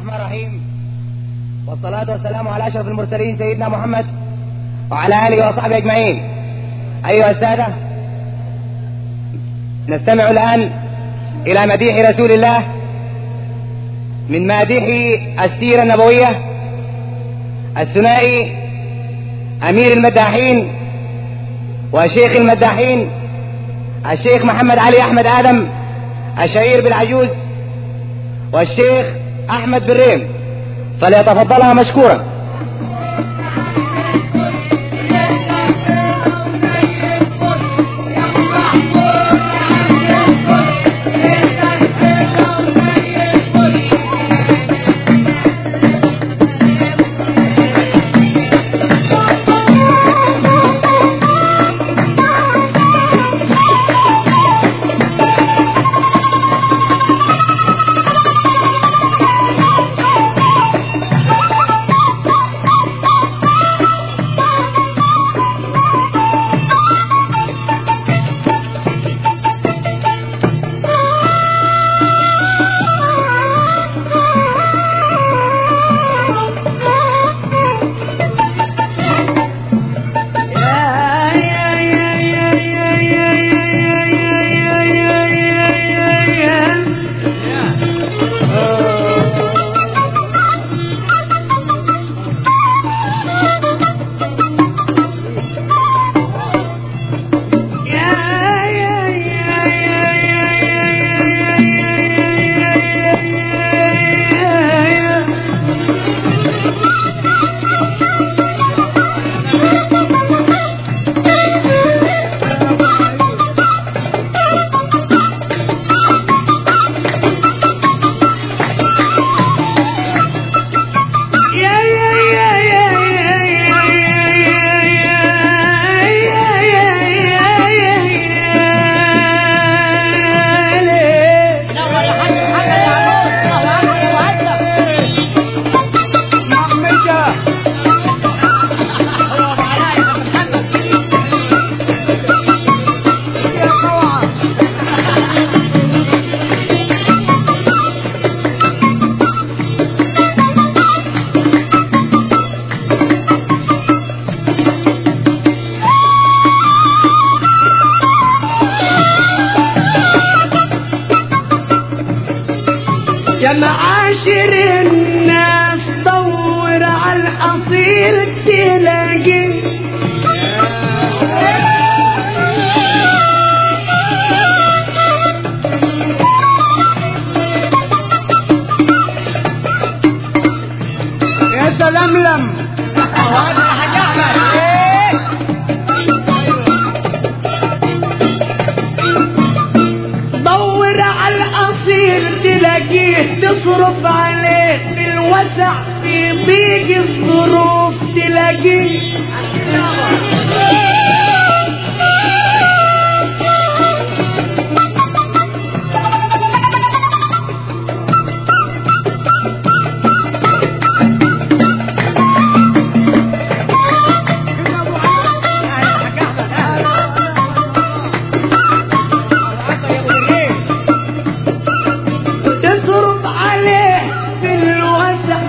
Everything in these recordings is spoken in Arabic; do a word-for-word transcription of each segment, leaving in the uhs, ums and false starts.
الرحمن الرحيم، والصلاة والسلام على أشرف المرسلين سيدنا محمد وعلى آله وصحبه أجمعين. أيها السادة، نستمع الآن إلى مديح رسول الله من ماديح السيرة النبوية الثنائي أمير المداحين وشيخ المداحين الشيخ محمد علي أحمد آدم الشهير بالعجوز، والشيخ أحمد بالريم، فليتفضلها مشكورا. يا معاشر الناس دور على الأصيل تلاقي، يا سلام لم دور على الأصيل تلاقيه، تصرف عليه في الوسع في ضيق الظروف تلاقيه. تصرف عليه في الوسع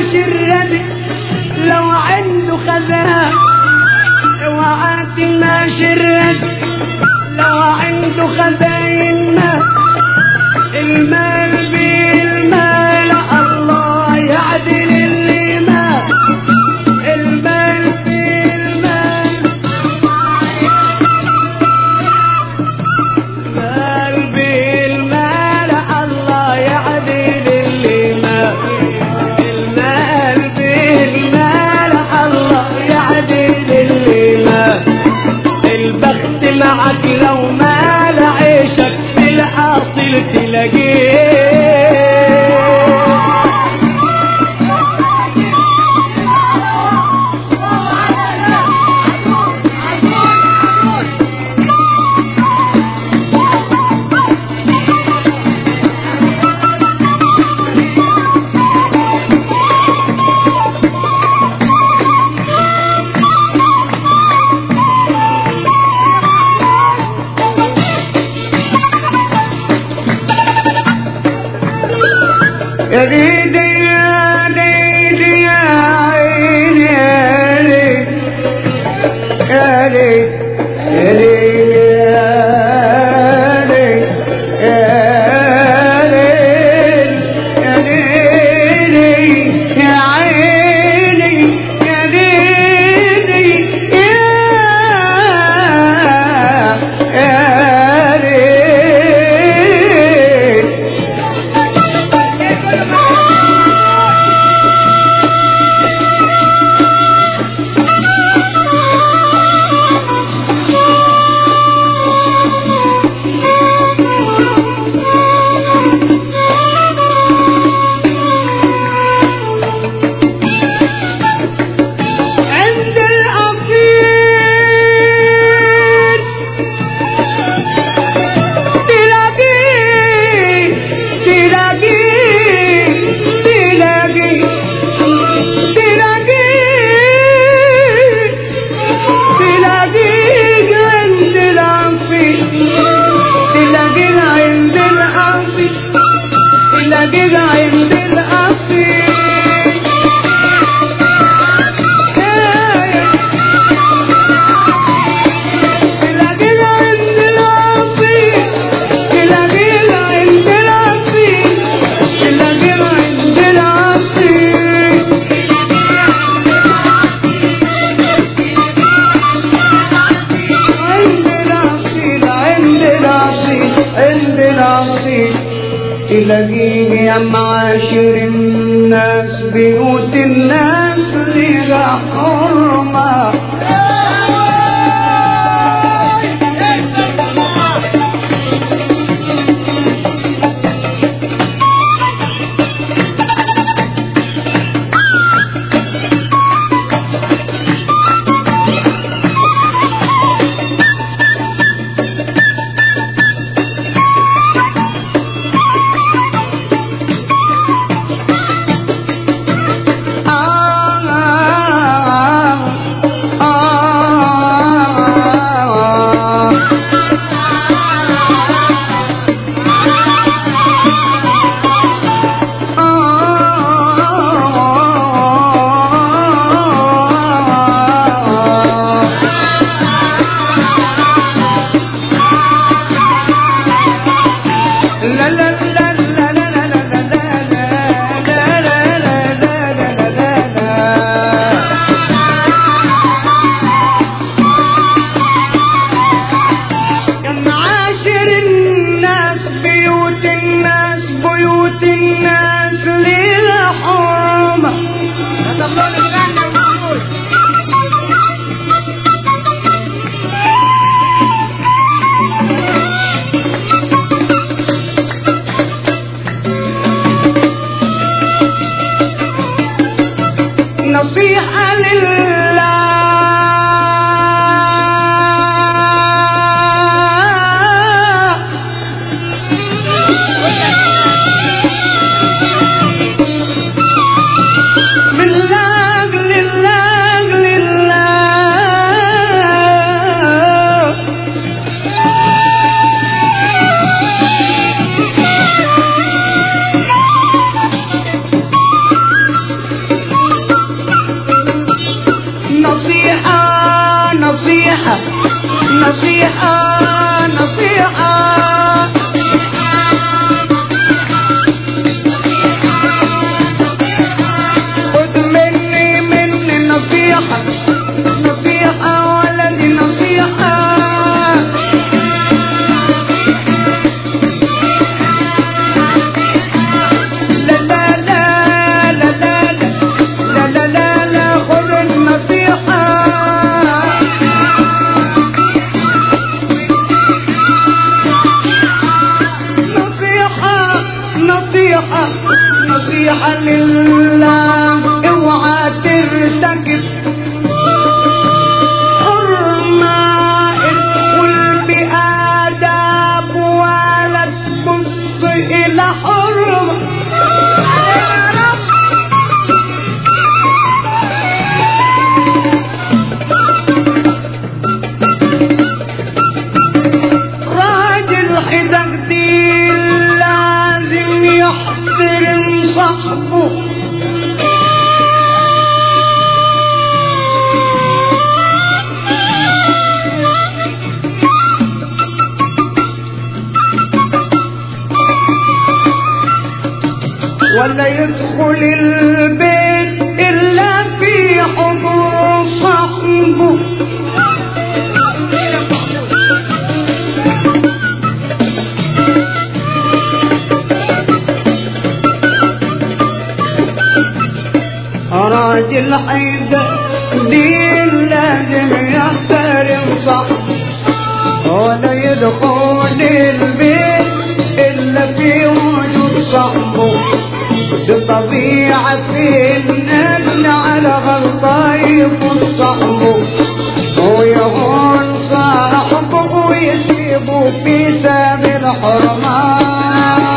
ماشي الردي لو عنده خزان اوعى ماشي الردي لو عنده خزاين مال المال بالمال الله يعدل اللي مال المال بالمال مال بالمال الله يعدل اللي مال المال بالمال الله يعدل اللي مال البخت معك لو مال عيشك بالحاصل تلاقيه يا ديدي يا ديدي يا عيني يا ليل يا ليل يا ليل يا ليل يا ليل يا عيني يا ليلي يا يا ليل تلاقيني يا معاشر الناس بيوت الناس لها حرمة نصيحة لله نصيحة نصيحة لله اوعى ترتكب حرمة ادخل بآداب ولا تبص إلى حرمة راجل حدك دي لازم يحترم صاحبه ولا يدخل البيت إلا في حضور صاحبه راجل حيدر دين لازم يحترم صاحبه ولا يدخل البيت إلا في وجود صاحبه دي طبيعة النبل على غلطة يكون صاحبه ويهون صاحبه ويسيبه في سبيل الحرمان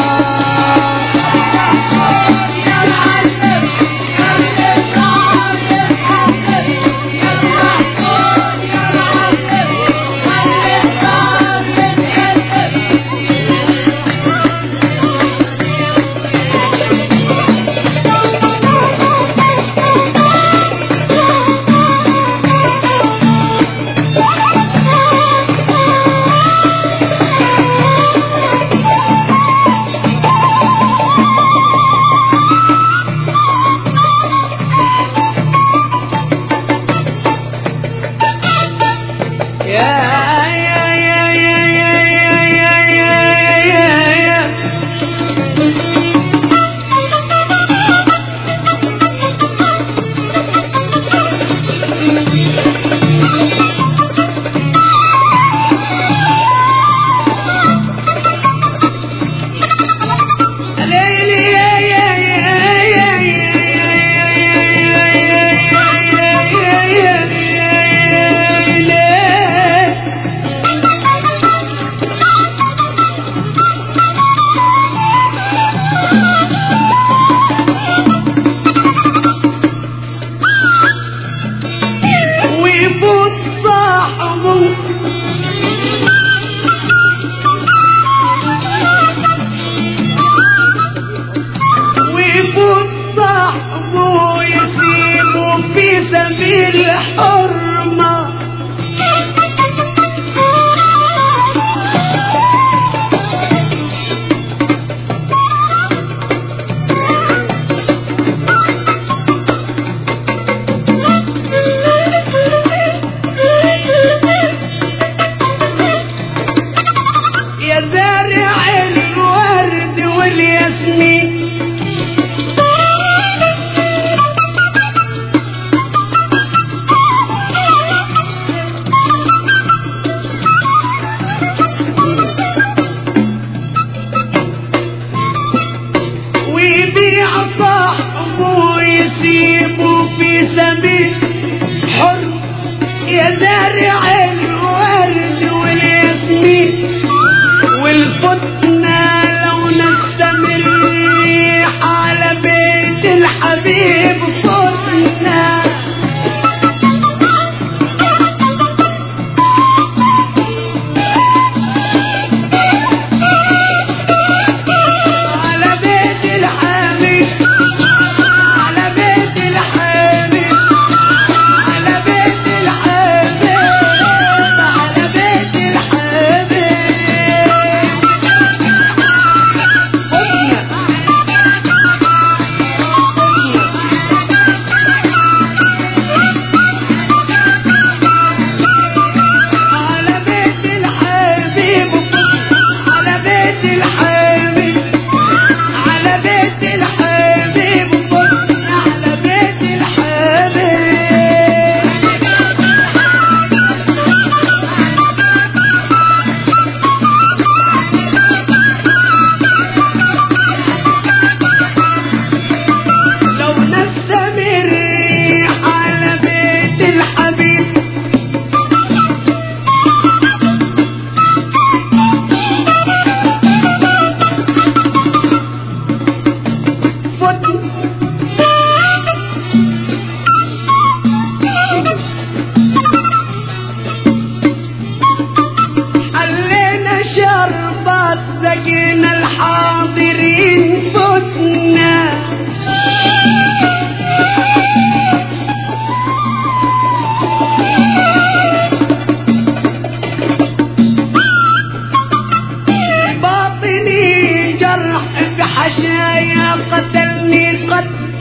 بحشايا قتلني قتل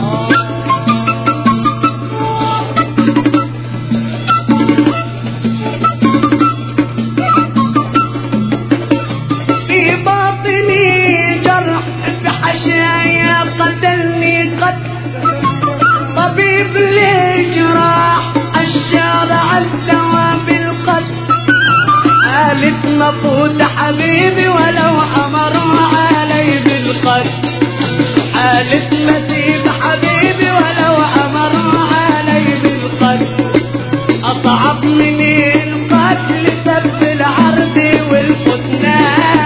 في باطني جرح بحشايا قتلني قتل طبيب الجراح الشارع الدواء بالقتل قالت مفوت حبيبي ولو أمروا علي بالقتل قالت مسيب حبيبي ولو أمروا علي بالقتل أصعب من القتل سب العرض والفتنان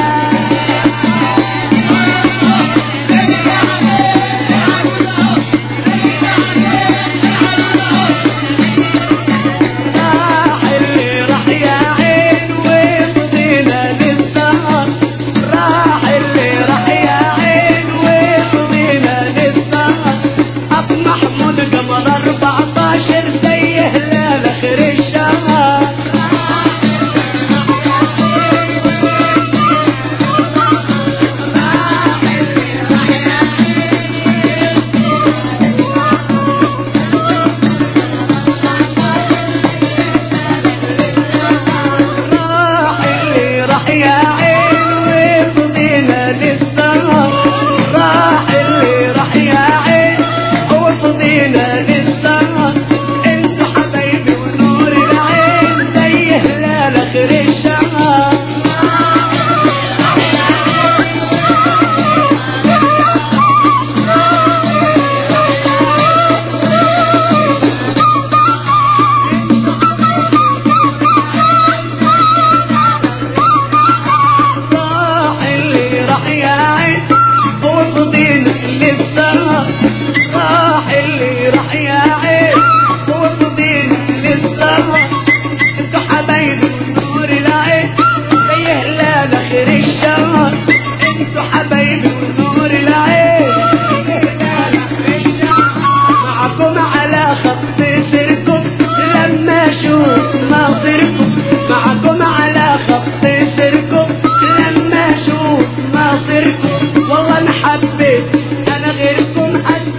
معكم على خط سيركم لما اشوف مصيركم والله انا حبيت انا غيركم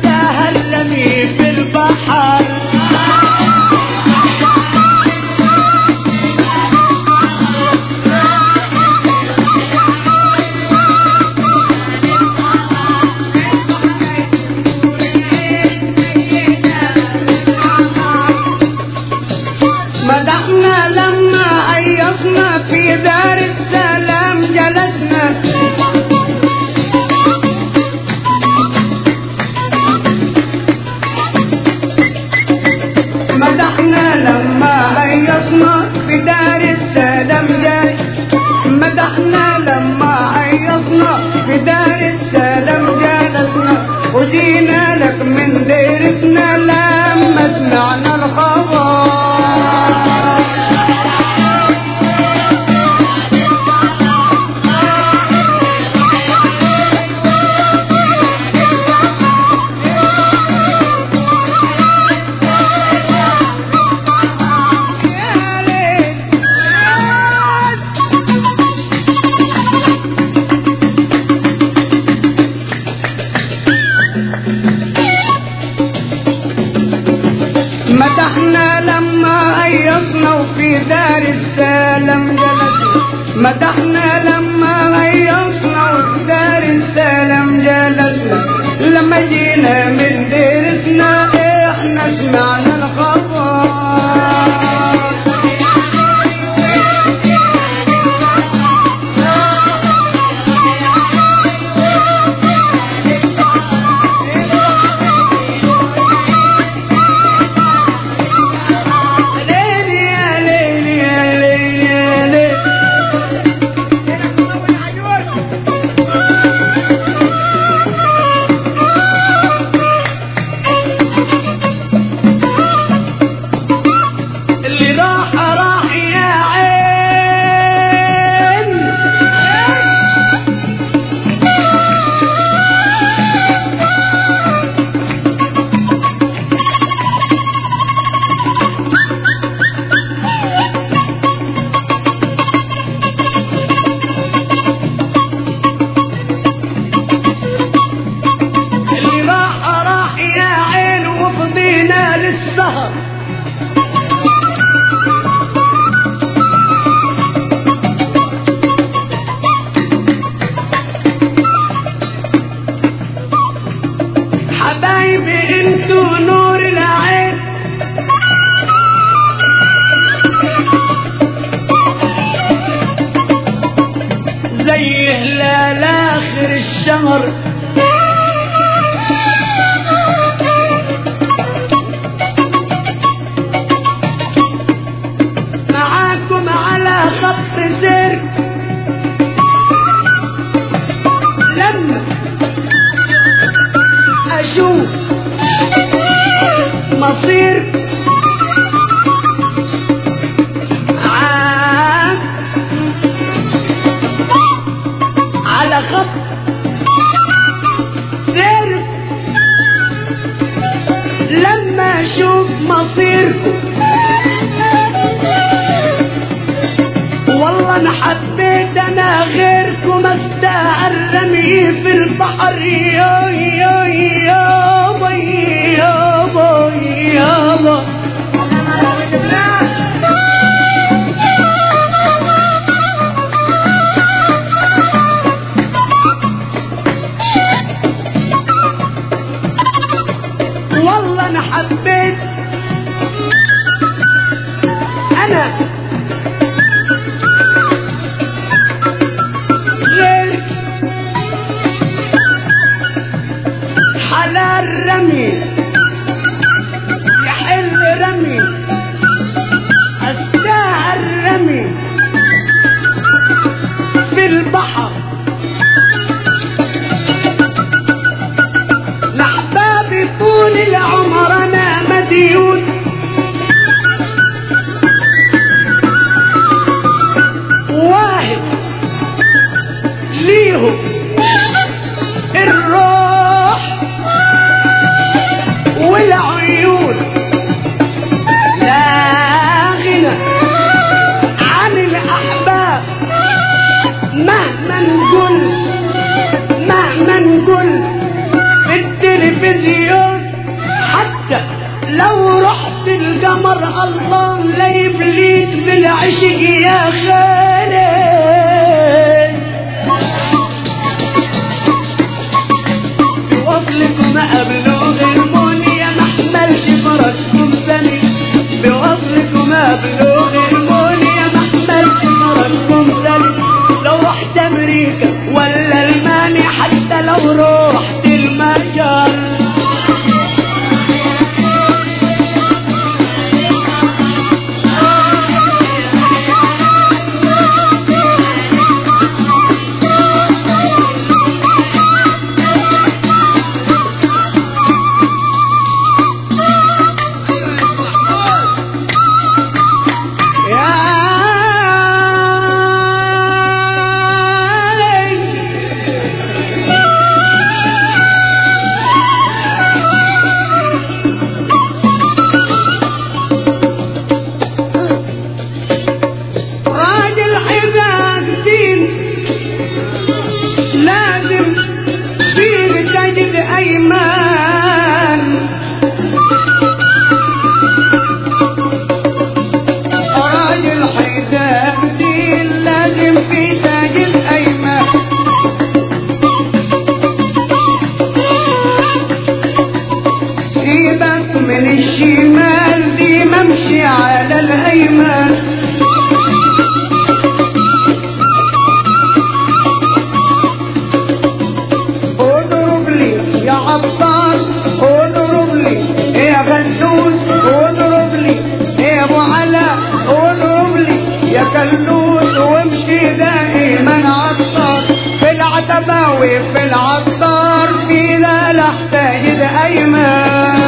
معاكم على خط سير لما اشوف مصير عام على خط سير لما اشوف مصيركم والله انا حبيت انا غيركم استاهل رمي في البحر يا يا يابا يابا يابا والله انا حبيت انا غير حلال رمي يحل رمي استاهل رمي في البحر لحبابي طول العمر انا مديون واحد ليهم الروح والعيون لا غنى عن الأحباب مهما نقول مهما نقول في التلفزيون حتى لو رحت القمر الله لا يبليك بالعشق يا خالد بوصلكم أبلغ المنية محملش فرسكم ثاني بوصلكم أبلغ المنية محملش فرسكم ثاني لو رحت أمريكا ولا ألمانيا حتى لو رحت المجر في العطار في لا احتاج الايمان